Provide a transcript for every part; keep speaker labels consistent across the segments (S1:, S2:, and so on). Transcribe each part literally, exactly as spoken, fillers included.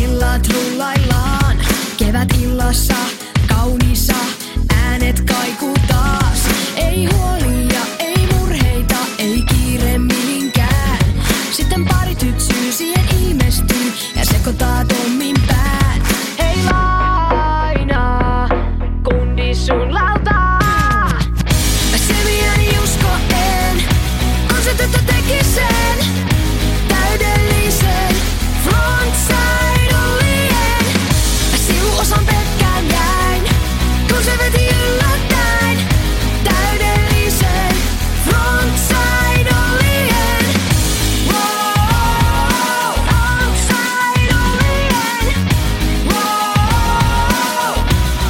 S1: illat rullaillaan. Kevätillassa kauniissa äänet kaikuu taas. Ei huolia, ei murheita, ei kiire mihinkään. Sitten pari tytsyy siihen ilmestyy ja sekoittaa Tommin pään. Hei lainaa, kundi sun lautaa. Mä selviäni uskoen, kun se tyttö teki sen täydellisen frontside ollien. Mä sivuosan pelkkään jäin, kun se veti yllättäen täydellisen frontside ollien. Wow, frontside ollien. Wow.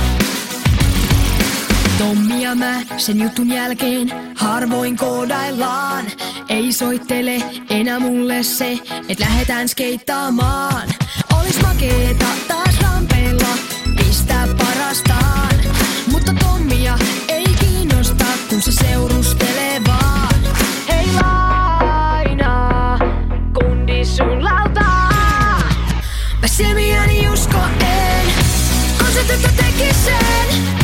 S1: Tommi ja mä sen jutun jälkeen harvoin koodaillaan. Ei soittele enää mulle se, et lähetään skeittaamaan. Olis makeeta taas rampeilla pistää parastaan. Mutta Tommia ei kiinnosta, kun se seurustelee vaan. Hei lainaa, kundi sun lautaa. Mä selviäni uskoen, kun se tyttö teki sen